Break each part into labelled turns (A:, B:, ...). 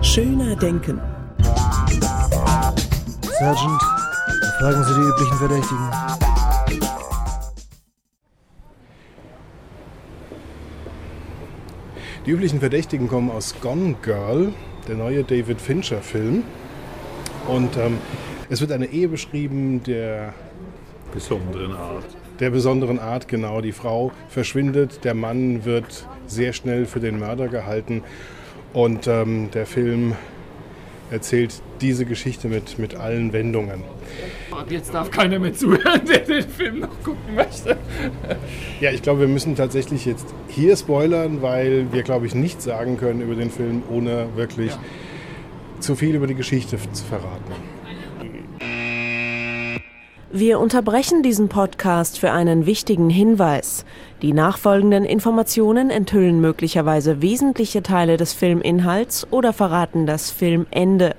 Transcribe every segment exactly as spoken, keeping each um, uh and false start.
A: Schöner denken.
B: Sergeant, fragen Sie die üblichen Verdächtigen.
C: Die üblichen Verdächtigen kommen aus Gone Girl, der neue David Fincher-Film. Und ähm, es wird eine Ehe beschrieben, der
D: besonderen Art.
C: Der besonderen Art, genau. Die Frau verschwindet, der Mann wird sehr schnell für den Mörder gehalten. Und ähm, der Film erzählt diese Geschichte mit, mit allen Wendungen.
E: Und jetzt darf keiner mehr zuhören, der den Film noch gucken möchte.
C: Ja, ich glaube, wir müssen tatsächlich jetzt hier spoilern, weil wir, glaube ich, nichts sagen können über den Film, ohne wirklich ja. zu viel über die Geschichte zu verraten.
A: Wir unterbrechen diesen Podcast für einen wichtigen Hinweis. Die nachfolgenden Informationen enthüllen möglicherweise wesentliche Teile des Filminhalts oder verraten das Filmende.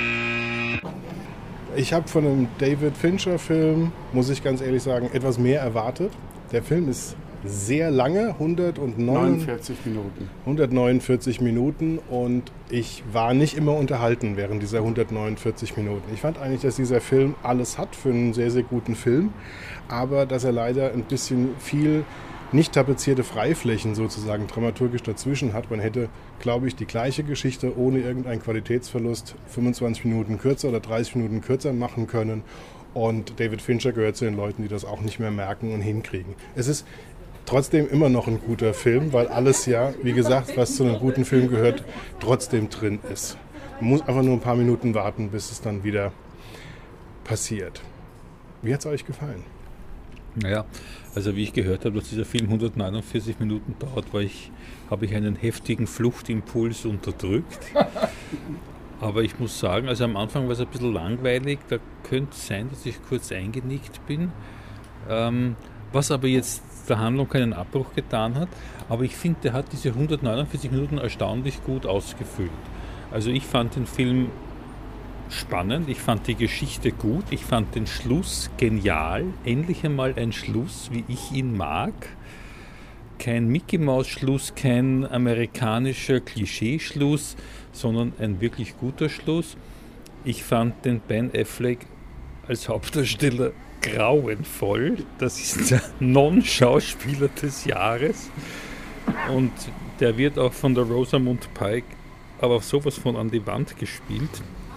C: Ich habe von einem David Fincher-Film, muss ich ganz ehrlich sagen, etwas mehr erwartet. Der Film ist sehr lange, hundertneunundvierzig Minuten. hundertneunundvierzig Minuten und ich war nicht immer unterhalten während dieser hundertneunundvierzig Minuten. Ich fand eigentlich, dass dieser Film alles hat für einen sehr, sehr guten Film, aber dass er leider ein bisschen viel nicht tapezierte Freiflächen sozusagen dramaturgisch dazwischen hat. Man hätte, glaube ich, die gleiche Geschichte ohne irgendeinen Qualitätsverlust fünfundzwanzig Minuten kürzer oder dreißig Minuten kürzer machen können. Und David Fincher gehört zu den Leuten, die das auch nicht mehr merken und hinkriegen. Es ist trotzdem immer noch ein guter Film, weil alles ja, wie gesagt, was zu einem guten Film gehört, trotzdem drin ist. Man muss einfach nur ein paar Minuten warten, bis es dann wieder passiert. Wie hat es euch gefallen?
D: Naja, also wie ich gehört habe, dass dieser Film hundertneunundvierzig Minuten dauert, weil ich, habe ich einen heftigen Fluchtimpuls unterdrückt. Aber ich muss sagen, also am Anfang war es ein bisschen langweilig, da könnte es sein, dass ich kurz eingenickt bin, ähm, was aber jetzt der Handlung keinen Abbruch getan hat. Aber ich finde, der hat diese hundertneunundvierzig Minuten erstaunlich gut ausgefüllt. Also ich fand den Film spannend, ich fand die Geschichte gut, ich fand den Schluss genial, endlich einmal ein Schluss, wie ich ihn mag. Kein Mickey-Maus-Schluss, kein amerikanischer Klischeeschluss, sondern ein wirklich guter Schluss. Ich fand den Ben Affleck als Hauptdarsteller grauenvoll. Das ist der Non-Schauspieler des Jahres. Und der wird auch von der Rosamund Pike aber sowas von an die Wand gespielt.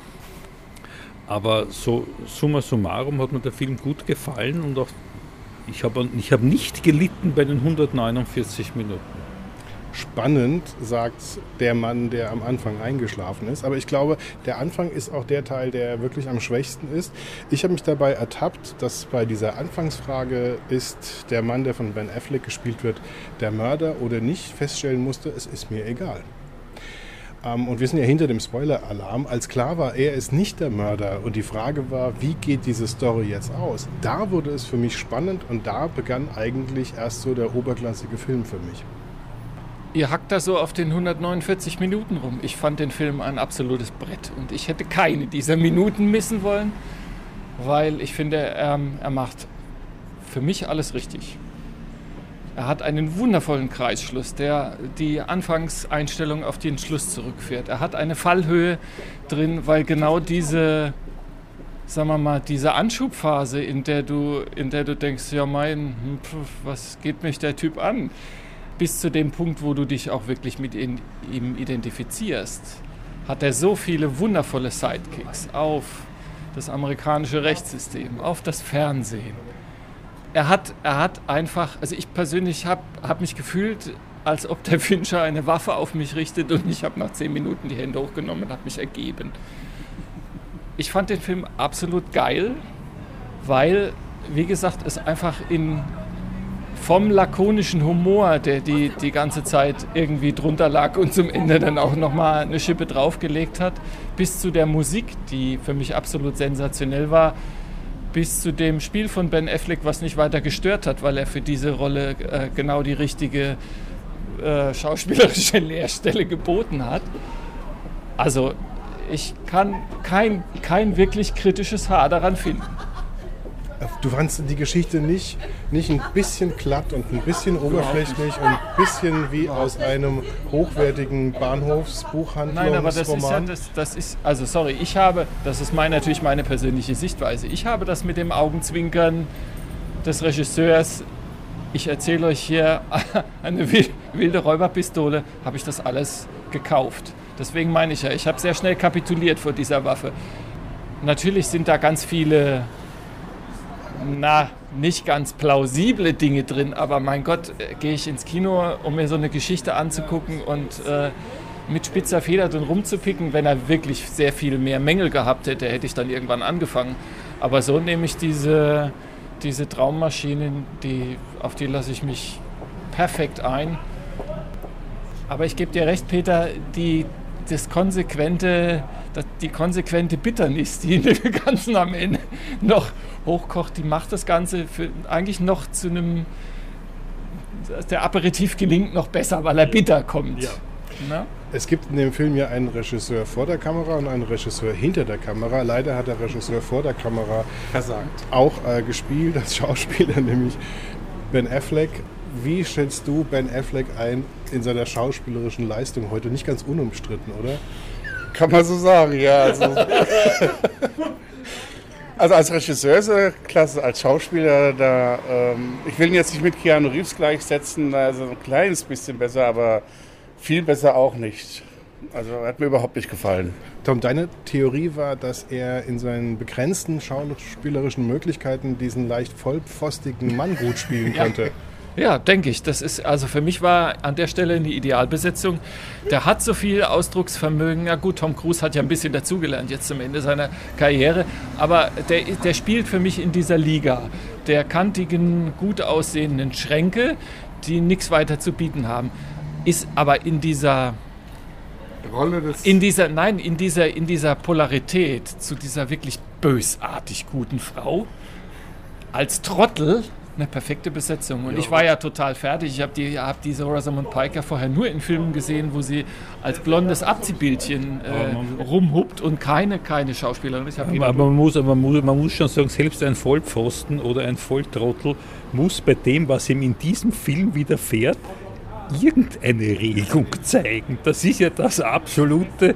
D: Aber so summa summarum hat mir der Film gut gefallen und auch ich habe ich hab nicht gelitten bei den hundertneunundvierzig Minuten.
C: Spannend, sagt der Mann, der am Anfang eingeschlafen ist. Aber ich glaube, der Anfang ist auch der Teil, der wirklich am schwächsten ist. Ich habe mich dabei ertappt, dass bei dieser Anfangsfrage, ist der Mann, der von Ben Affleck gespielt wird, der Mörder oder nicht, feststellen musste, es ist mir egal. Ähm, und wir sind ja hinter dem Spoiler-Alarm. Als klar war, er ist nicht der Mörder und die Frage war, wie geht diese Story jetzt aus? Da wurde es für mich spannend und da begann eigentlich erst so der oberklassige Film für mich.
E: Ihr hackt da so auf den hundertneunundvierzig Minuten rum. Ich fand den Film ein absolutes Brett und ich hätte keine dieser Minuten missen wollen, weil ich finde, er, er macht für mich alles richtig. Er hat einen wundervollen Kreisschluss, der die Anfangseinstellung auf den Schluss zurückführt. Er hat eine Fallhöhe drin, weil genau diese, sagen wir mal, diese Anschubphase, in der du, in der du denkst, ja mein, was geht mich der Typ an? Bis zu dem Punkt, wo du dich auch wirklich mit ihm identifizierst, hat er so viele wundervolle Sidekicks auf das amerikanische Rechtssystem, auf das Fernsehen. Er hat, er hat einfach, also ich persönlich habe hab mich gefühlt, als ob der Fincher eine Waffe auf mich richtet und ich habe nach zehn Minuten die Hände hochgenommen und habe mich ergeben. Ich fand den Film absolut geil, weil, wie gesagt, es einfach in vom lakonischen Humor, der die, die ganze Zeit irgendwie drunter lag und zum Ende dann auch nochmal eine Schippe draufgelegt hat, bis zu der Musik, die für mich absolut sensationell war, bis zu dem Spiel von Ben Affleck, was nicht weiter gestört hat, weil er für diese Rolle äh, genau die richtige äh, schauspielerische Leerstelle geboten hat. Also ich kann kein, kein wirklich kritisches Haar daran finden.
C: Du fandst die Geschichte nicht, nicht ein bisschen glatt und ein bisschen oberflächlich und ein bisschen wie aus einem hochwertigen Bahnhofsbuchhandlungsroman?
E: Nein, aber das ist ja, das, das ist, also sorry, ich habe, das ist mein, natürlich meine persönliche Sichtweise, ich habe das mit dem Augenzwinkern des Regisseurs, ich erzähle euch hier eine wilde Räuberpistole, habe ich das alles gekauft. Deswegen meine ich ja, ich habe sehr schnell kapituliert vor dieser Waffe. Natürlich sind da ganz viele na, nicht ganz plausible Dinge drin, aber mein Gott, äh, gehe ich ins Kino, um mir so eine Geschichte anzugucken und äh, mit spitzer Feder drin rumzupicken. Wenn er wirklich sehr viel mehr Mängel gehabt hätte, hätte ich dann irgendwann angefangen. Aber so nehme ich diese, diese Traummaschinen, die, auf die lasse ich mich perfekt ein. Aber ich gebe dir recht, Peter, die, das konsequente, das, die konsequente Bitternis, die in dem Ganzen am Ende noch hochkocht, die macht das Ganze für eigentlich noch zu einem, der Aperitif gelingt noch besser, weil er bitter kommt.
C: Ja. Na? Es gibt in dem Film ja einen Regisseur vor der Kamera und einen Regisseur hinter der Kamera. Leider hat der Regisseur vor der Kamera versagt. Auch äh, gespielt als Schauspieler, nämlich Ben Affleck. Wie schätzt du Ben Affleck ein in seiner schauspielerischen Leistung heute? Nicht ganz unumstritten, oder?
F: Kann man so sagen, ja. Also, also als Regisseur ist er klasse, als Schauspieler, da, ähm, ich will ihn jetzt nicht mit Keanu Reeves gleichsetzen, also ein kleines bisschen besser, aber viel besser auch nicht. Also hat mir überhaupt nicht gefallen.
C: Tom, deine Theorie war, dass er in seinen begrenzten schauspielerischen Möglichkeiten diesen leicht vollpfostigen Mann gut spielen konnte.
E: Ja. Ja, denke ich. Das ist, also für mich war an der Stelle eine Idealbesetzung. Der hat so viel Ausdrucksvermögen. Na gut, Tom Cruise hat ja ein bisschen dazugelernt jetzt zum Ende seiner Karriere. Aber der, der spielt für mich in dieser Liga der kantigen, gut aussehenden Schränke, die nichts weiter zu bieten haben. Ist aber in dieser
F: Rolle des
E: in dieser, nein, in dieser, in dieser Polarität zu dieser wirklich bösartig guten Frau als Trottel eine perfekte Besetzung. Und ja, ich war ja total fertig. Ich habe die, hab diese Rosamund Pike ja vorher nur in Filmen gesehen, wo sie als blondes Abziehbildchen äh, rumhuppt und keine, keine Schauspielerin ist.
D: Aber man muss, man, muss, man muss schon sagen, selbst ein Vollpfosten oder ein Volltrottel muss bei dem, was ihm in diesem Film widerfährt, irgendeine Regung zeigen. Das ist ja das absolute,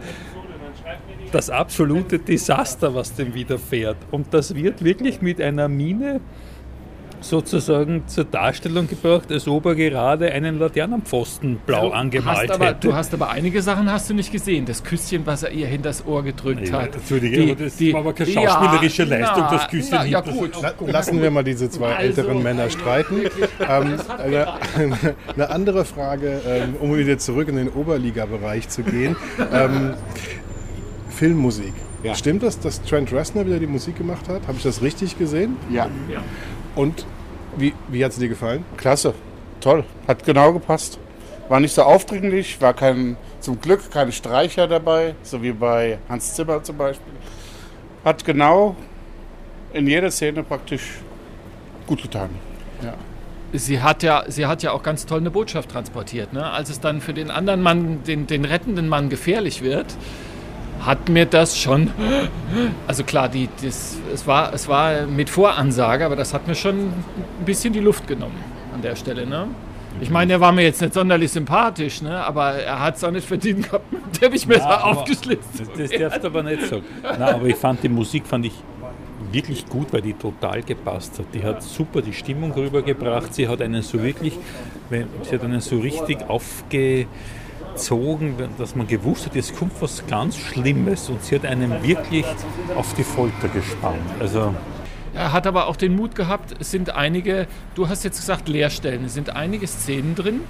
D: das absolute Desaster, was dem widerfährt. Und das wird wirklich mit einer Miene sozusagen zur Darstellung gebracht, als ob er gerade einen Laternenpfosten blau
E: du
D: angemalt
E: hast aber,
D: hätte.
E: Du hast aber einige Sachen hast du nicht gesehen. Das Küsschen, was er ihr hinters Ohr gedrückt
D: ja,
E: hat.
D: Entschuldige, die, das die, war aber keine schauspielerische ja, Leistung, na, das Küsschen
E: na, ja, gut.
C: La- Lassen wir mal diese zwei also, älteren Männer streiten. Ähm, eine, eine andere Frage, ähm, um wieder zurück in den Oberliga-Bereich zu gehen. Ähm, Filmmusik. Ja. Stimmt das, dass Trent Reznor wieder die Musik gemacht hat? Habe ich das richtig gesehen?
F: Ja.
C: ja. Und wie, wie hat es dir gefallen?
F: Klasse, toll, hat genau gepasst. War nicht so aufdringlich, war kein, zum Glück keine Streicher dabei, so wie bei Hans Zimmer zum Beispiel. Hat genau in jeder Szene praktisch gut getan. Ja.
E: Sie hat ja, sie hat ja auch ganz toll eine Botschaft transportiert. Ne? Als es dann für den anderen Mann, den, den rettenden Mann gefährlich wird, hat mir das schon, also klar, die, das, es, war, es war mit Voransage, aber das hat mir schon ein bisschen die Luft genommen an der Stelle. Ne? Ich meine, er war mir jetzt nicht sonderlich sympathisch, ne? Aber er hat es auch nicht verdient gehabt, mit dem Teppichmesser aufgeschlitzt.
D: Das, das darfst du aber nicht sagen. Nein, aber ich fand die Musik fand ich wirklich gut, weil die total gepasst hat. Die hat super die Stimmung rübergebracht. Sie hat einen so wirklich, sie hat einen so richtig aufge Zogen, dass man gewusst hat, jetzt kommt was ganz Schlimmes und sie hat einen wirklich auf die Folter gespannt. Also
E: er hat aber auch den Mut gehabt, es sind einige, du hast jetzt gesagt Leerstellen, es sind einige Szenen drin,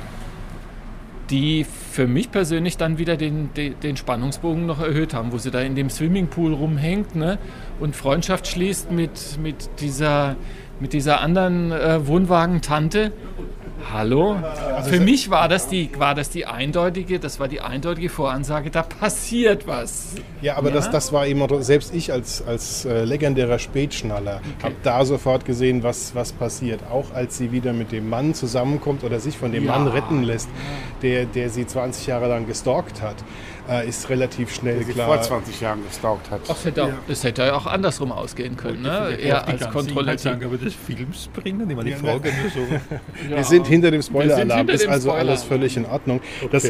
E: die für mich persönlich dann wieder den, den, den Spannungsbogen noch erhöht haben, wo sie da in dem Swimmingpool rumhängt, ne, und Freundschaft schließt mit, mit, dieser, mit dieser anderen äh, Wohnwagentante. Hallo? Also Für mich war das, die, war das die eindeutige, das war die eindeutige Voransage, da passiert was.
C: Ja, aber ja? Das, das war eben, selbst ich als, als äh, legendärer Spätschnaller okay. habe da sofort gesehen, was, was passiert. Auch als sie wieder mit dem Mann zusammenkommt oder sich von dem ja. Mann retten lässt, der, der sie zwanzig Jahre lang gestalkt hat, äh, ist relativ schnell der klar.
F: vor zwanzig Jahren gestalkt hat.
E: Ach, hätte, ja. Das hätte ja auch andersrum ausgehen können, ne? Eher als Kontrollant.
D: Aber des Films bringen, ich meine, die Frage ja, nur so.
C: Ja. Wir sind hinter dem Spoiler-Alarm, ist also Spoiler alles völlig in Ordnung. Okay. Das,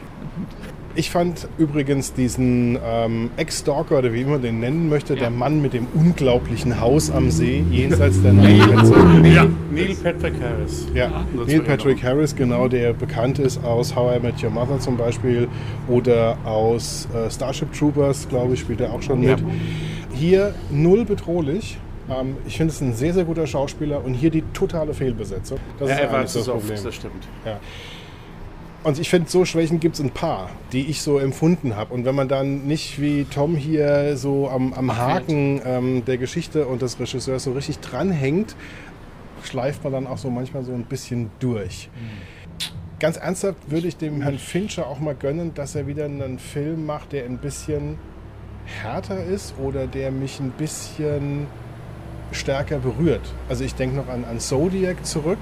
C: ich fand übrigens diesen ähm, Ex-Stalker, oder wie immer den nennen möchte, ja. der Mann mit dem unglaublichen Haus am See, jenseits der Nordgrenze.
F: Ja. Neil Patrick Harris.
C: Ja, ja Neil Patrick Harris, genau, der bekannt ist aus How I Met Your Mother zum Beispiel oder aus äh, Starship Troopers, glaube ich, spielt er auch schon mit. Ja. Hier null bedrohlich. Ähm, ich finde es ein sehr, sehr guter Schauspieler und hier die totale Fehlbesetzung. Das
F: ja,
C: ist
F: er
C: eigentlich das Problem.
F: Oft, das stimmt.
C: Ja. Und ich finde, so Schwächen gibt es ein paar, die ich so empfunden habe. Und wenn man dann nicht wie Tom hier so am, am Haken ähm, der Geschichte und des Regisseurs so richtig dranhängt, schleift man dann auch so manchmal so ein bisschen durch. Mhm. Ganz ernsthaft würde ich dem Herrn Fincher auch mal gönnen, dass er wieder einen Film macht, der ein bisschen härter ist oder der mich ein bisschen stärker berührt. Also ich denke noch an, an Zodiac zurück,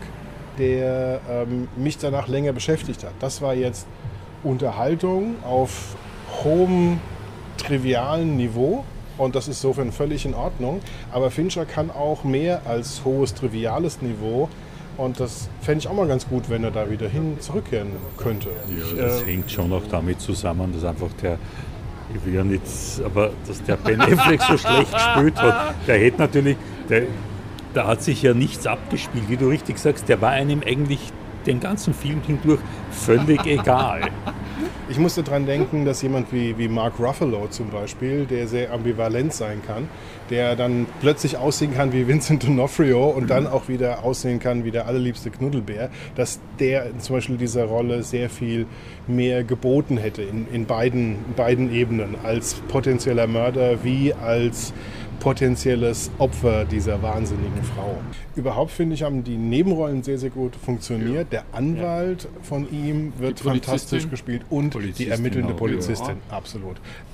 C: der ähm, mich danach länger beschäftigt hat. Das war jetzt Unterhaltung auf hohem, trivialen Niveau und das ist insofern völlig in Ordnung. Aber Fincher kann auch mehr als hohes, triviales Niveau und das fände ich auch mal ganz gut, wenn er da wieder hin zurückkehren könnte.
D: Ja, das äh, hängt schon auch damit zusammen, dass einfach der Ich will ja nicht, aber dass der Ben Affleck so schlecht gespielt hat, der hätte natürlich, der, da hat sich ja nichts abgespielt, wie du richtig sagst, der war einem eigentlich den ganzen Film hindurch völlig egal.
C: Ich musste daran denken, dass jemand wie, wie Mark Ruffalo zum Beispiel, der sehr ambivalent sein kann, der dann plötzlich aussehen kann wie Vincent D'Onofrio und dann auch wieder aussehen kann wie der allerliebste Knuddelbär, dass der zum Beispiel dieser Rolle sehr viel mehr geboten hätte in, in, beiden, in beiden Ebenen, als potenzieller Mörder wie als potenzielles Opfer dieser wahnsinnigen Frau. Überhaupt finde ich, haben die Nebenrollen sehr, sehr gut funktioniert. Der Anwalt von ihm wird fantastisch gespielt und die ermittelnde Polizistin, ja. Absolut.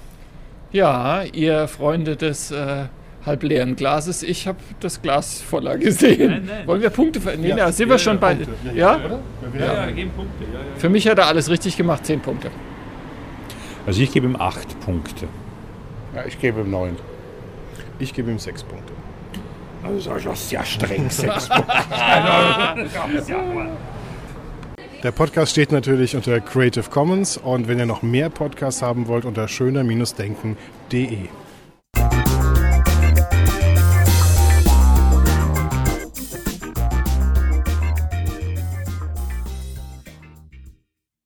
E: Ja, ihr Freunde des äh, halbleeren Glases, ich habe das Glas voller gesehen. Nein, nein. Wollen wir Punkte ver- nee, ja, da sind ja, wir schon ja, bei...
C: Punkte. Ja?
E: Ja,
C: oder?
E: Ja, ja, ja, geben Punkte. Ja, ja. Für mich hat er alles richtig gemacht, zehn Punkte.
D: Also ich gebe ihm acht Punkte.
F: Ja, ich gebe ihm neun.
C: Ich gebe ihm sechs Punkte.
D: Also das ist ja streng, sechs Punkte.
C: Der Podcast steht natürlich unter Creative Commons und wenn ihr noch mehr Podcasts haben wollt, unter schöner Bindestrich denken punkt de.